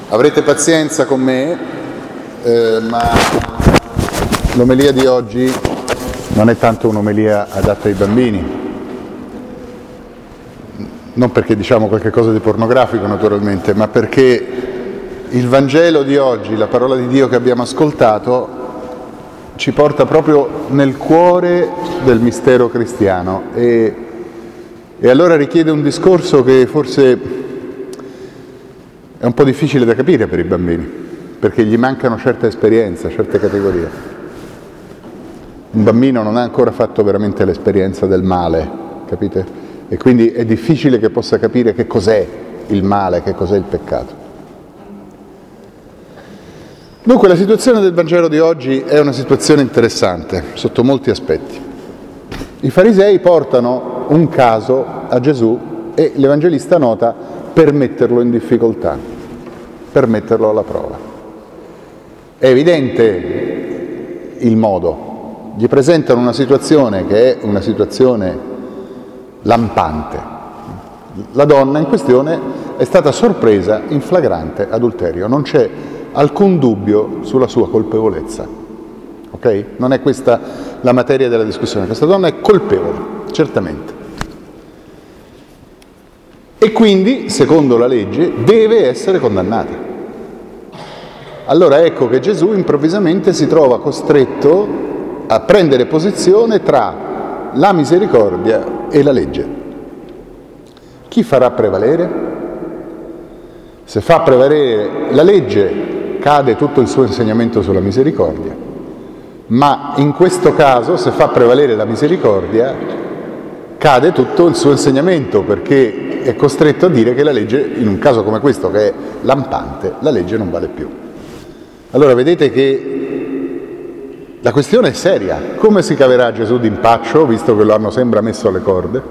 Avrete pazienza con me, ma l'omelia di oggi non è tanto un'omelia adatta ai bambini. Non perché diciamo qualche cosa di pornografico naturalmente, ma perché il Vangelo di oggi, la parola di Dio che abbiamo ascoltato, ci porta proprio nel cuore del mistero cristiano e allora richiede un discorso che forse è un po' difficile da capire per i bambini, perché gli mancano certe esperienze, certe categorie. Un bambino non ha ancora fatto veramente l'esperienza del male, capite? E quindi è difficile che possa capire che cos'è il male, che cos'è il peccato. Dunque la situazione del Vangelo di oggi è una situazione interessante, sotto molti aspetti. I farisei portano un caso a Gesù e l'Evangelista nota per metterlo in difficoltà, per metterlo alla prova. È evidente il modo. Gli presentano una situazione che è una situazione lampante. La donna in questione è stata sorpresa in flagrante adulterio, non c'è alcun dubbio sulla sua colpevolezza. Ok? Non è questa la materia della discussione. Questa donna è colpevole, certamente. E quindi, secondo la legge, deve essere condannata. Allora ecco che Gesù improvvisamente si trova costretto a prendere posizione tra la misericordia e la legge. Chi farà prevalere? Se fa prevalere la legge, cade tutto il suo insegnamento sulla misericordia. Ma in questo caso, se fa prevalere la misericordia, cade tutto il suo insegnamento, perché è costretto a dire che la legge, in un caso come questo che è lampante, la legge non vale più. Allora vedete che la questione è seria. Come si caverà Gesù d'impaccio, visto che lo hanno sembra messo alle corde?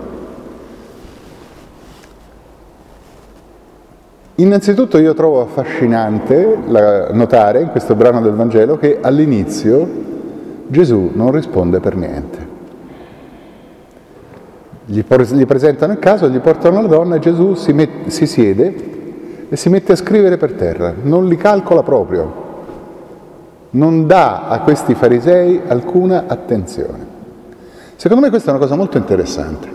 Innanzitutto io trovo affascinante notare in questo brano del Vangelo che all'inizio Gesù non risponde per niente. Gli presentano il caso, gli portano la donna e Gesù si siede e si mette a scrivere per terra, non li calcola proprio, non dà a questi farisei alcuna attenzione. Secondo me questa è una cosa molto interessante.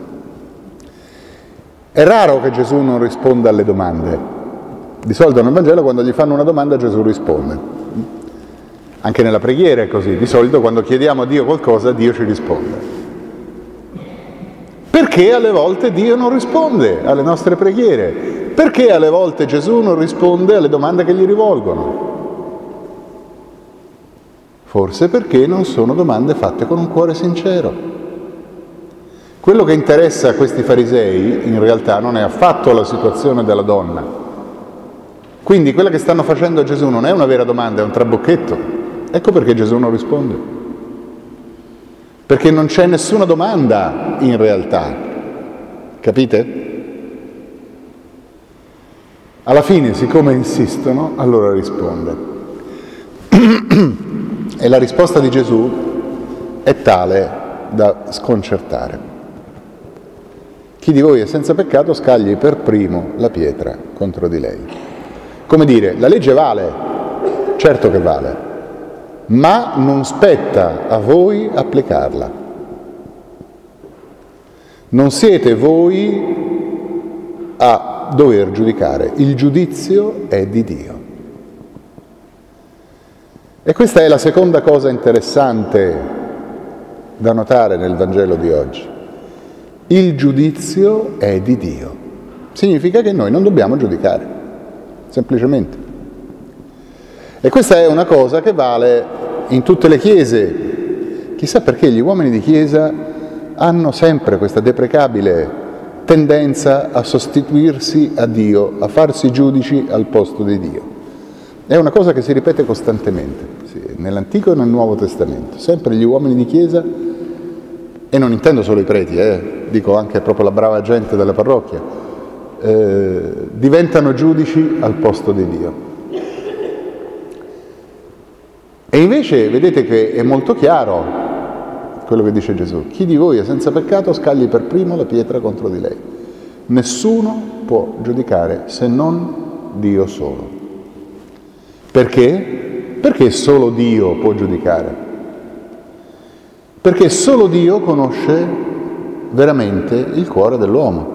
È raro che Gesù non risponda alle domande. Di solito nel Vangelo quando gli fanno una domanda Gesù risponde. Anche nella preghiera è così, di solito quando chiediamo a Dio qualcosa Dio ci risponde. Perché alle volte Dio non risponde alle nostre preghiere? Perché alle volte Gesù non risponde alle domande che gli rivolgono? Forse perché non sono domande fatte con un cuore sincero. Quello che interessa a questi farisei in realtà non è affatto la situazione della donna. Quindi quella che stanno facendo a Gesù non è una vera domanda, è un trabocchetto. Ecco perché Gesù non risponde. Perché non c'è nessuna domanda in realtà, capite? Alla fine, siccome insistono, allora risponde. E la risposta di Gesù è tale da sconcertare. Chi di voi è senza peccato scagli per primo la pietra contro di lei. Come dire, la legge vale, certo che vale, ma non spetta a voi applicarla. Non siete voi a dover giudicare, il giudizio è di Dio. E questa è la seconda cosa interessante da notare nel Vangelo di oggi. Il giudizio è di Dio. Significa che noi non dobbiamo giudicare, semplicemente. E questa è una cosa che vale in tutte le chiese. Chissà perché gli uomini di chiesa hanno sempre questa deprecabile tendenza a sostituirsi a Dio, a farsi giudici al posto di Dio. È una cosa che si ripete costantemente, sì, nell'Antico e nel Nuovo Testamento. Sempre gli uomini di chiesa, e non intendo solo i preti, dico anche proprio la brava gente della parrocchia, diventano giudici al posto di Dio. E invece vedete che è molto chiaro quello che dice Gesù. Chi di voi è senza peccato scagli per primo la pietra contro di lei. Nessuno può giudicare se non Dio solo. Perché? Perché solo Dio può giudicare. Perché solo Dio conosce veramente il cuore dell'uomo.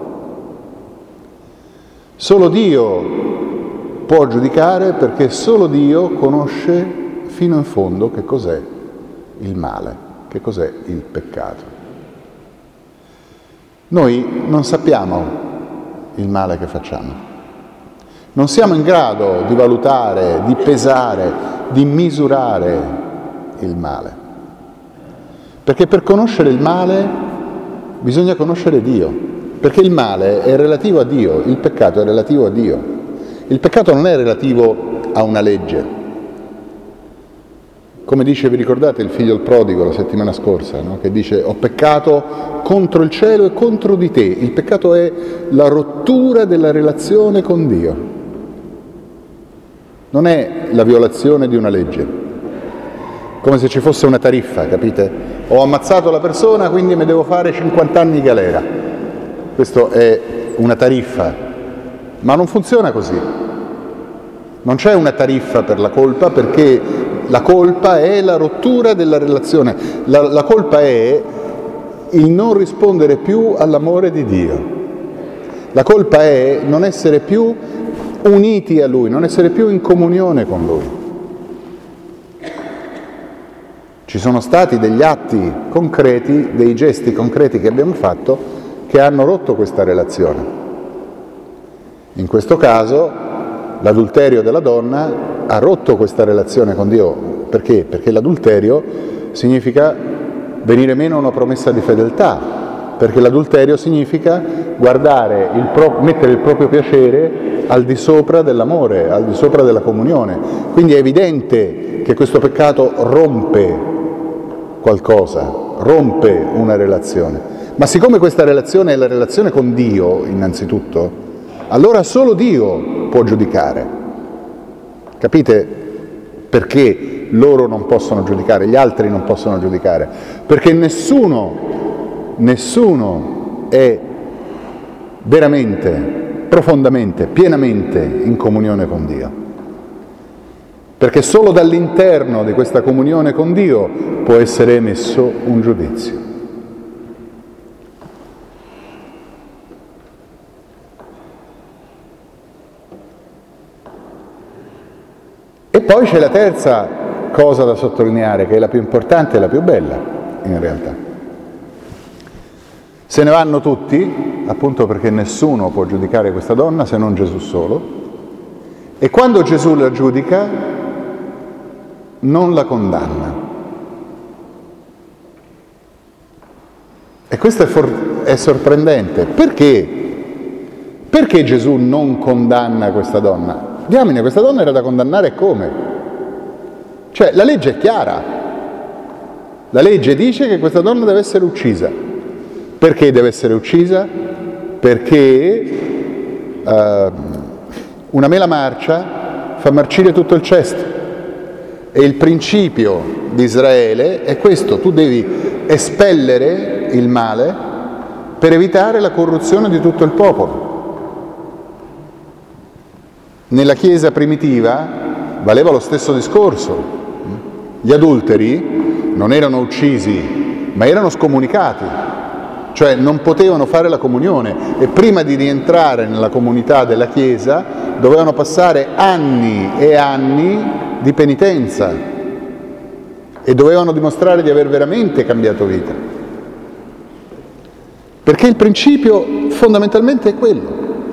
Solo Dio può giudicare perché solo Dio conosce fino in fondo che cos'è il male, che cos'è il peccato. Noi non sappiamo il male che facciamo. Non siamo in grado di valutare, di pesare, di misurare il male. Perché per conoscere il male bisogna conoscere Dio, perché il male è relativo a Dio, il peccato è relativo a Dio. Il peccato non è relativo a una legge. Come dice, vi ricordate il figlio il prodigo la settimana scorsa, no? Che dice: ho peccato contro il cielo e contro di te. Il peccato è la rottura della relazione con Dio. Non è la violazione di una legge. Come se ci fosse una tariffa, capite? Ho ammazzato la persona, quindi mi devo fare 50 anni di galera. Questo è una tariffa, ma non funziona così. Non c'è una tariffa per la colpa, perché la colpa è la rottura della relazione. La colpa è il non rispondere più all'amore di Dio. La colpa è non essere più uniti a Lui, non essere più in comunione con Lui. Ci sono stati degli atti concreti, dei gesti concreti che abbiamo fatto che hanno rotto questa relazione. In questo caso l'adulterio della donna ha rotto questa relazione con Dio. Perché? Perché l'adulterio significa venire meno a una promessa di fedeltà, perché l'adulterio significa guardare mettere il proprio piacere al di sopra dell'amore, al di sopra della comunione. Quindi è evidente che questo peccato rompe qualcosa, rompe una relazione. Ma siccome questa relazione è la relazione con Dio, innanzitutto, allora solo Dio può giudicare. Capite perché loro non possono giudicare, gli altri non possono giudicare? Perché nessuno è veramente, profondamente, pienamente in comunione con Dio. Perché solo dall'interno di questa comunione con Dio può essere emesso un giudizio. E poi c'è la terza cosa da sottolineare, che è la più importante e la più bella, in realtà. Se ne vanno tutti, appunto perché nessuno può giudicare questa donna se non Gesù solo, e quando Gesù la giudica non la condanna. E questo è sorprendente. Perché? Perché Gesù non condanna questa donna? Diamine, questa donna era da condannare come? Cioè, la legge è chiara. La legge dice che questa donna deve essere uccisa. Perché deve essere uccisa? Perché una mela marcia fa marcire tutto il cesto. E il principio di Israele è questo: tu devi espellere il male per evitare la corruzione di tutto il popolo. Nella Chiesa primitiva valeva lo stesso discorso. Gli adulteri non erano uccisi, ma erano scomunicati, cioè non potevano fare la comunione, e prima di rientrare nella comunità della Chiesa dovevano passare anni e anni di penitenza e dovevano dimostrare di aver veramente cambiato vita. Perché il principio fondamentalmente è quello.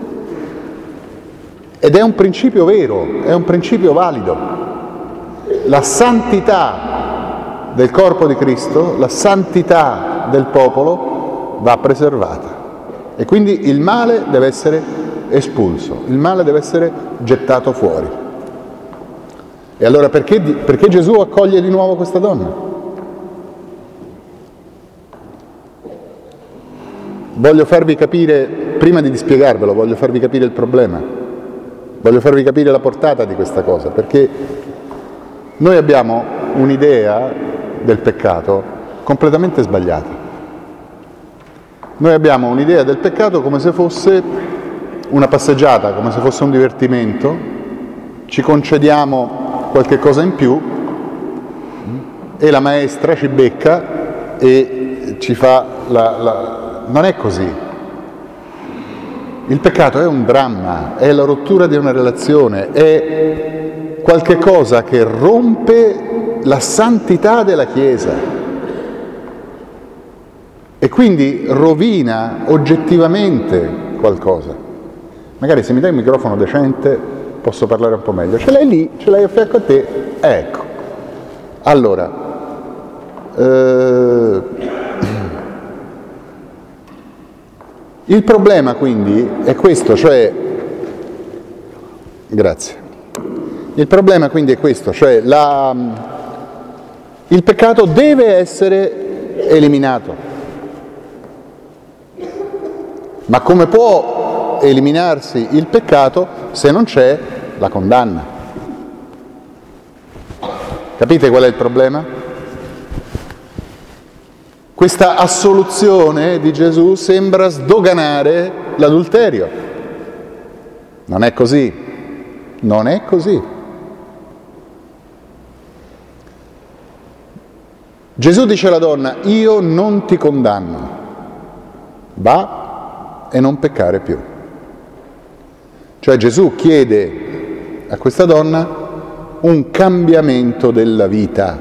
Ed è un principio vero, è un principio valido. La santità del corpo di Cristo, la santità del popolo va preservata. E quindi il male deve essere espulso, il male deve essere gettato fuori. E allora perché Gesù accoglie di nuovo questa donna? Voglio farvi capire, prima di spiegarvelo, voglio farvi capire il problema. Voglio farvi capire la portata di questa cosa, perché noi abbiamo un'idea del peccato completamente sbagliata. Noi abbiamo un'idea del peccato come se fosse una passeggiata, come se fosse un divertimento. Ci concediamo qualche cosa in più e la maestra ci becca e ci fa Non è così. Il peccato è un dramma, è la rottura di una relazione, è qualche cosa che rompe la santità della Chiesa e quindi rovina oggettivamente qualcosa. Magari se mi dai un microfono decente posso parlare un po' meglio. Ce l'hai lì, ce l'hai a fianco a te, ecco. Allora, il problema quindi è questo, cioè, grazie, il problema quindi è questo, cioè il peccato deve essere eliminato, ma come può eliminarsi il peccato se non c'è la condanna? Capite qual è il problema? Questa assoluzione di Gesù sembra sdoganare l'adulterio. Non è così. Non è così. Gesù dice alla donna: io non ti condanno, va e non peccare più. Cioè Gesù chiede a questa donna un cambiamento della vita.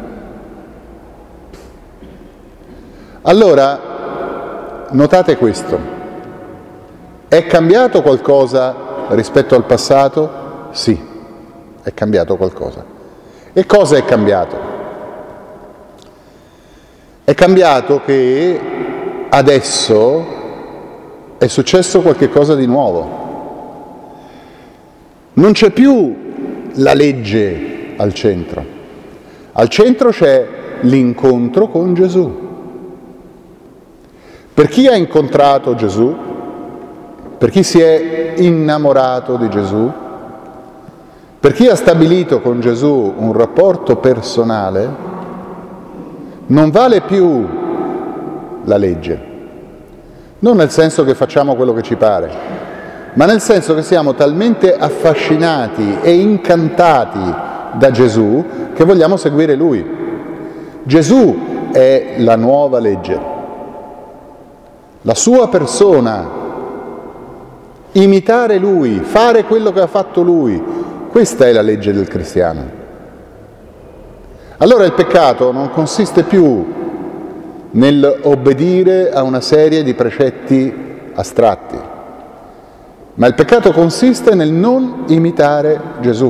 Allora, notate questo, è cambiato qualcosa rispetto al passato? Sì, è cambiato qualcosa. E cosa è cambiato? È cambiato che adesso è successo qualche cosa di nuovo. Non c'è più la legge al centro. Al centro c'è l'incontro con Gesù. Per chi ha incontrato Gesù, per chi si è innamorato di Gesù, per chi ha stabilito con Gesù un rapporto personale, non vale più la legge. Non nel senso che facciamo quello che ci pare, ma nel senso che siamo talmente affascinati e incantati da Gesù che vogliamo seguire Lui. Gesù è la nuova legge. La sua persona, imitare Lui, fare quello che ha fatto Lui, questa è la legge del cristiano. Allora il peccato non consiste più nel obbedire a una serie di precetti astratti, ma il peccato consiste nel non imitare Gesù.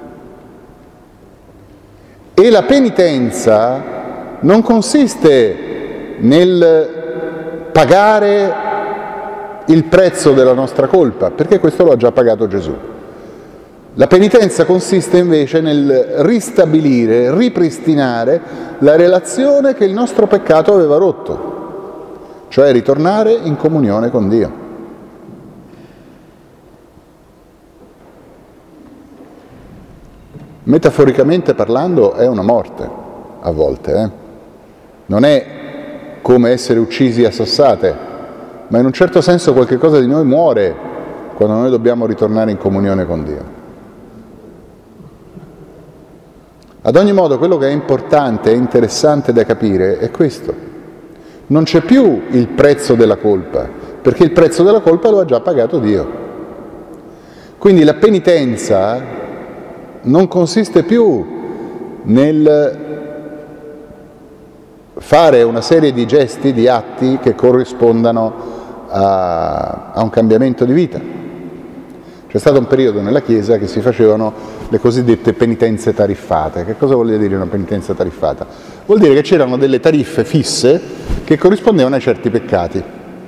E la penitenza non consiste nel pagare il prezzo della nostra colpa, perché questo lo ha già pagato Gesù. La penitenza consiste invece nel ristabilire, ripristinare la relazione che il nostro peccato aveva rotto, cioè ritornare in comunione con Dio. Metaforicamente parlando è una morte, a volte. Non è come essere uccisi a sassate, ma in un certo senso qualche cosa di noi muore quando noi dobbiamo ritornare in comunione con Dio. Ad ogni modo, quello che è importante e interessante da capire è questo. Non c'è più il prezzo della colpa, perché il prezzo della colpa lo ha già pagato Dio. Quindi la penitenza non consiste più nel fare una serie di gesti, di atti che corrispondano a un cambiamento di vita. C'è stato un periodo nella Chiesa che si facevano le cosiddette penitenze tariffate. Che cosa vuol dire una penitenza tariffata? Vuol dire che c'erano delle tariffe fisse che corrispondevano a certi peccati.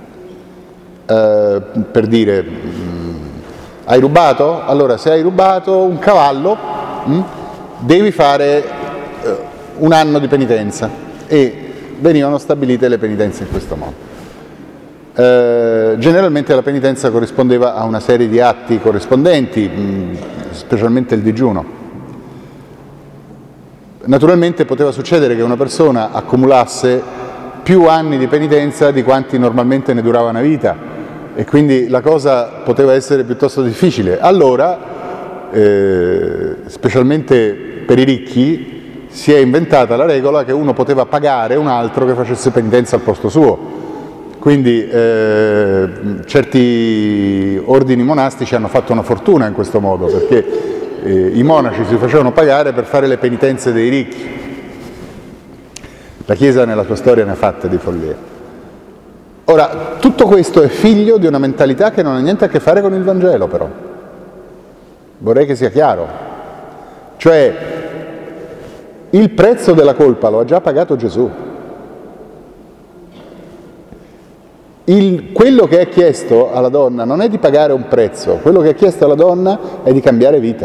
Per dire, hai rubato? Allora, se hai rubato un cavallo, devi fare un anno di penitenza. E venivano stabilite le penitenze in questo modo. Generalmente la penitenza corrispondeva a una serie di atti corrispondenti, specialmente il digiuno. Naturalmente poteva succedere che una persona accumulasse più anni di penitenza di quanti normalmente ne durava una vita e quindi la cosa poteva essere piuttosto difficile. Allora, specialmente per i ricchi si è inventata la regola che uno poteva pagare un altro che facesse penitenza al posto suo. Quindi certi ordini monastici hanno fatto una fortuna in questo modo, perché i monaci si facevano pagare per fare le penitenze dei ricchi. La Chiesa nella sua storia ne ha fatte di follie. Ora, tutto questo è figlio di una mentalità che non ha niente a che fare con il Vangelo, però. Vorrei che sia chiaro. Cioè, il prezzo della colpa lo ha già pagato Gesù. Quello che è chiesto alla donna non è di pagare un prezzo, quello che è chiesto alla donna è di cambiare vita.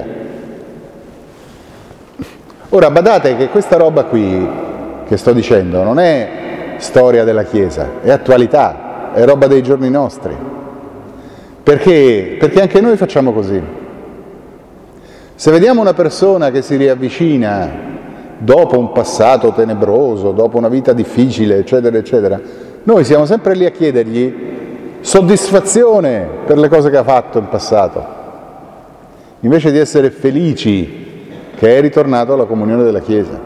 Ora, badate che questa roba qui che sto dicendo non è storia della Chiesa, è attualità, è roba dei giorni nostri. Perché? Perché anche noi facciamo così. Se vediamo una persona che si riavvicina dopo un passato tenebroso, dopo una vita difficile, eccetera, eccetera, noi siamo sempre lì a chiedergli soddisfazione per le cose che ha fatto in passato, invece di essere felici che è ritornato alla comunione della Chiesa.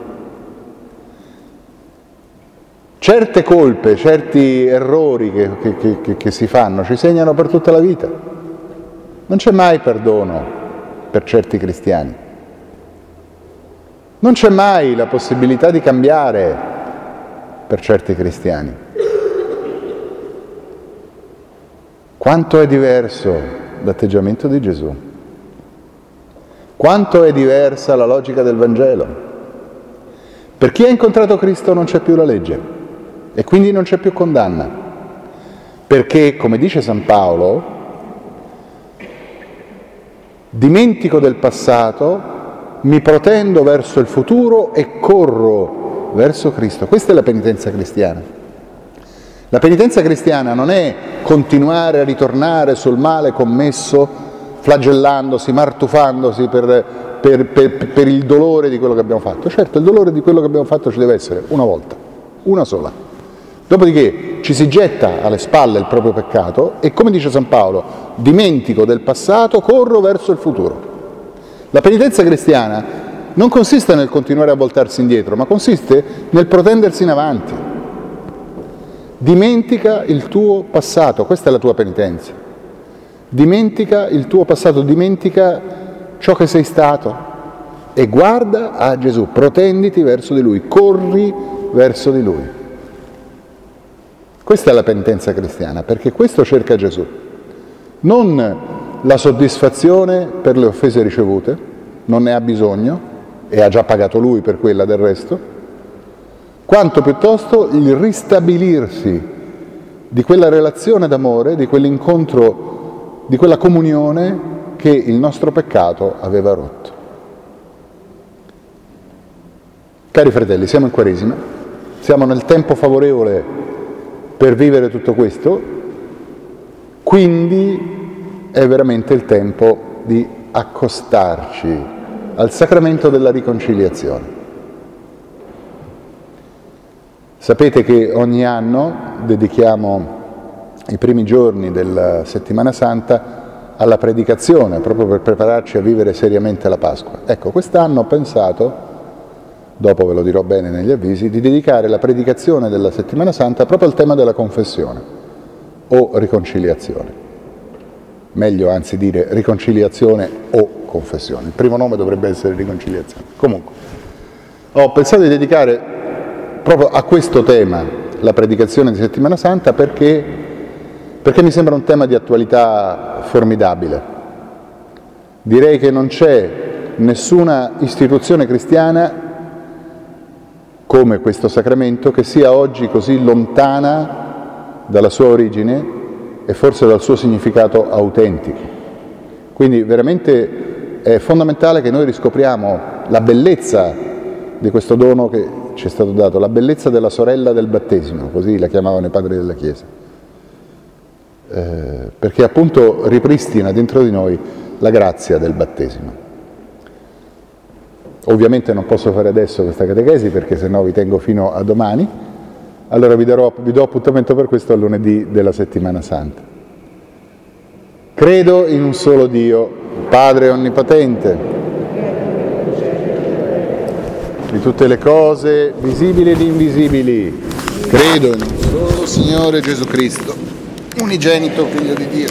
Certe colpe, certi errori che si fanno ci segnano per tutta la vita. Non c'è mai perdono per certi cristiani. Non c'è mai la possibilità di cambiare per certi cristiani. Quanto è diverso l'atteggiamento di Gesù? Quanto è diversa la logica del Vangelo? Per chi ha incontrato Cristo non c'è più la legge e quindi non c'è più condanna, perché, come dice San Paolo, dimentico del passato, mi protendo verso il futuro e corro verso Cristo. Questa è la penitenza cristiana. La penitenza cristiana non è continuare a ritornare sul male commesso, flagellandosi, martufandosi per il dolore di quello che abbiamo fatto. Certo, il dolore di quello che abbiamo fatto ci deve essere una volta, una sola. Dopodiché ci si getta alle spalle il proprio peccato e, come dice San Paolo, dimentico del passato, corro verso il futuro. La penitenza cristiana non consiste nel continuare a voltarsi indietro, ma consiste nel protendersi in avanti. Dimentica il tuo passato, questa è la tua penitenza. Dimentica il tuo passato, dimentica ciò che sei stato e guarda a Gesù, protenditi verso di Lui, corri verso di Lui. Questa è la penitenza cristiana, perché questo cerca Gesù. Non la soddisfazione per le offese ricevute, non ne ha bisogno e ha già pagato Lui per quella del resto, quanto piuttosto il ristabilirsi di quella relazione d'amore, di quell'incontro, di quella comunione che il nostro peccato aveva rotto. Cari fratelli, siamo in Quaresima, siamo nel tempo favorevole per vivere tutto questo, quindi è veramente il tempo di accostarci al sacramento della riconciliazione. Sapete che ogni anno dedichiamo i primi giorni della Settimana Santa alla predicazione, proprio per prepararci a vivere seriamente la Pasqua. Ecco, quest'anno ho pensato, dopo ve lo dirò bene negli avvisi, di dedicare la predicazione della Settimana Santa proprio al tema della confessione o riconciliazione. Meglio anzi dire riconciliazione o confessione. Il primo nome dovrebbe essere riconciliazione. Comunque, ho pensato di dedicare proprio a questo tema la predicazione di Settimana Santa perché mi sembra un tema di attualità formidabile. Direi che non c'è nessuna istituzione cristiana come questo sacramento che sia oggi così lontana dalla sua origine e forse dal suo significato autentico. Quindi veramente è fondamentale che noi riscopriamo la bellezza di questo dono che ci è stato dato, la bellezza della sorella del battesimo, così la chiamavano i padri della Chiesa, perché appunto ripristina dentro di noi la grazia del battesimo. Ovviamente non posso fare adesso questa catechesi perché sennò vi tengo fino a domani, allora vi do appuntamento per questo al lunedì della Settimana Santa. Credo in un solo Dio, Padre Onnipotente, di tutte le cose, visibili ed invisibili. Credo in un solo Signore Gesù Cristo, unigenito Figlio di Dio,